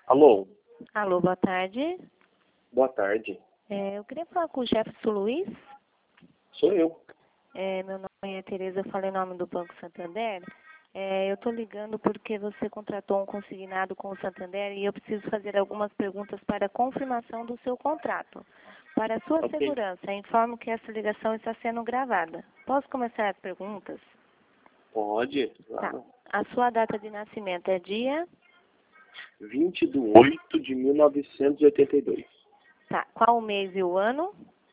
Alô, Alô, boa tarde. boa tarde. Eu queria falar com o Jefferson Luiz. Sou eu. Meu nome é Tereza, eu falo em nome do Banco Santander. Eu estou ligando porque você contratou um consignado com o Santander e eu preciso fazer algumas perguntas para confirmação do seu contrato. Para sua Ok. segurança, informo que essa ligação está sendo gravada. Posso começar as perguntas? Pode? Tá. Claro. A sua data de nascimento é dia? 20/8/1982. Tá. Qual o mês e o ano?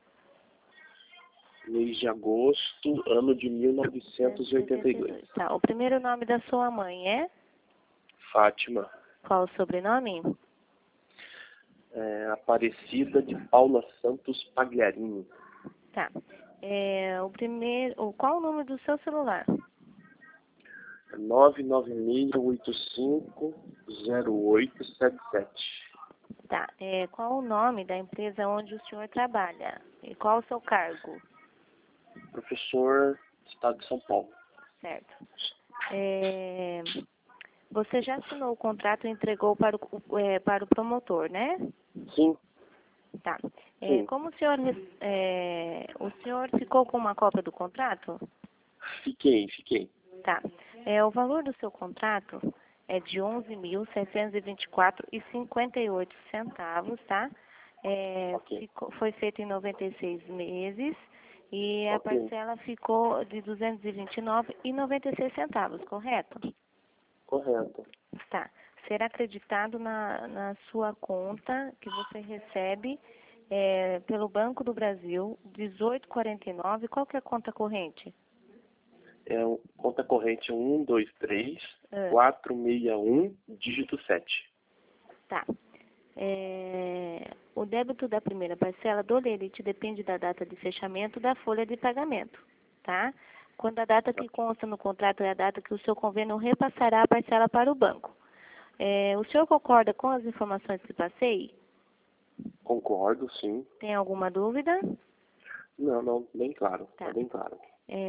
Mês de agosto, ano de 1982. Tá. O primeiro nome da sua mãe é? Fátima. Qual o sobrenome? Aparecida de Paula Santos Pagliarini. Tá. Qual o número do seu celular? 996850877. Tá. Qual o nome da empresa onde o senhor trabalha? E qual o seu cargo? Professor, Estado de São Paulo. Certo. Você já assinou o contrato e entregou para o promotor, né? Sim, Tá. sim. Como o senhor ficou com uma cópia do contrato? Fiquei. Tá. O valor do seu contrato é de R$ 11.724,58, tá? Ok. Foi feito em 96 meses e a Ok. parcela ficou de R$ 229,96, correto? Correto. Tá. Será acreditado na sua conta que você recebe pelo Banco do Brasil, 1849. Qual que é a conta corrente? Conta corrente 123 Ah. 461 dígito 7. Tá. O débito da primeira parcela do lerite depende da data de fechamento da folha de pagamento, tá? Quando a data que consta no contrato é a data que o seu convênio repassará a parcela para o banco. O senhor concorda com as informações que passei? Concordo, sim. Tem alguma dúvida? Não, bem claro. Tá. Tá bem claro.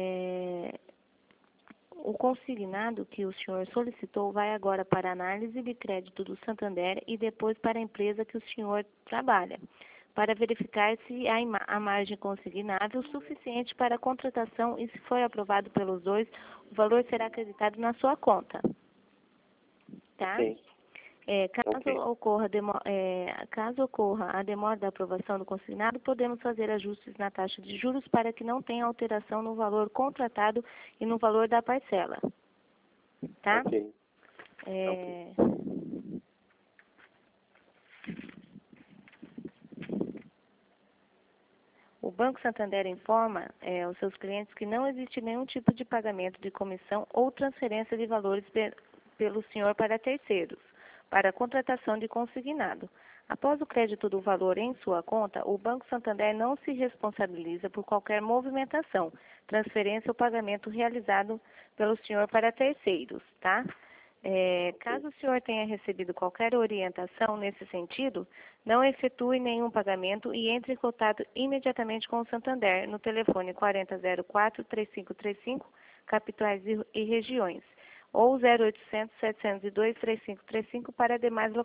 O consignado que o senhor solicitou vai agora para a análise de crédito do Santander e depois para a empresa que o senhor trabalha, para verificar se há a margem consignável suficiente para a contratação e, se for aprovado pelos dois, o valor será acreditado na sua conta. Tá? Ok. Caso ocorra a demora da aprovação do consignado, podemos fazer ajustes na taxa de juros para que não tenha alteração no valor contratado e no valor da parcela. Tá? Ok. O Banco Santander informa aos seus clientes que não existe nenhum tipo de pagamento de comissão ou transferência de valores pelo senhor para terceiros, para a contratação de consignado. Após o crédito do valor em sua conta, o Banco Santander não se responsabiliza por qualquer movimentação, transferência ou pagamento realizado pelo senhor para terceiros, tá? Caso o senhor tenha recebido qualquer orientação nesse sentido, não efetue nenhum pagamento e entre em contato imediatamente com o Santander no telefone 4004-3535, capitais e regiões, ou 0800-702-3535 para demais locais.